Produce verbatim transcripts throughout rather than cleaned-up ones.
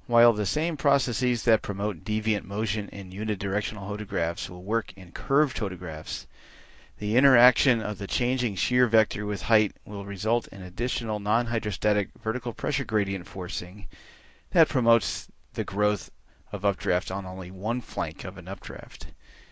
While the same processes that promote deviant motion in unidirectional hodographs will work in curved hodographs, the interaction of the changing shear vector with height will result in additional non-hydrostatic vertical pressure gradient forcing that promotes the growth of updraft on only one flank of an updraft.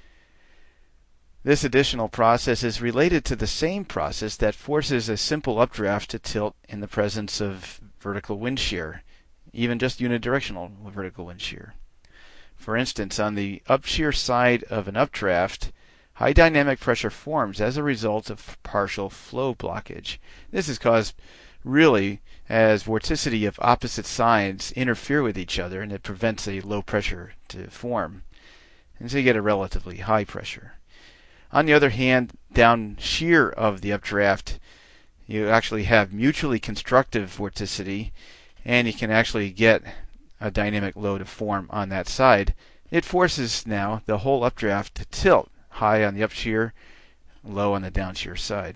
This additional process is related to the same process that forces a simple updraft to tilt in the presence of vertical wind shear, even just unidirectional vertical wind shear. For instance, on the upshear side of an updraft, high dynamic pressure forms as a result of partial flow blockage. This is caused really as vorticity of opposite sides interfere with each other, and it prevents a low pressure to form. And so you get a relatively high pressure. On the other hand, down shear of the updraft, you actually have mutually constructive vorticity, and you can actually get a dynamic load to form on that side. It forces now the whole updraft to tilt high on the upshear, low on the downshear side.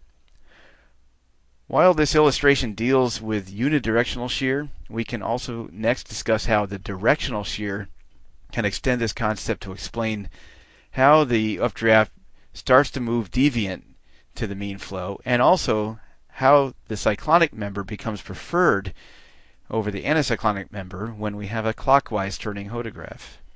While this illustration deals with unidirectional shear, we can also next discuss how the directional shear can extend this concept to explain how the updraft starts to move deviant to the mean flow, and also how the cyclonic member becomes preferred over the anticyclonic member when we have a clockwise turning hodograph.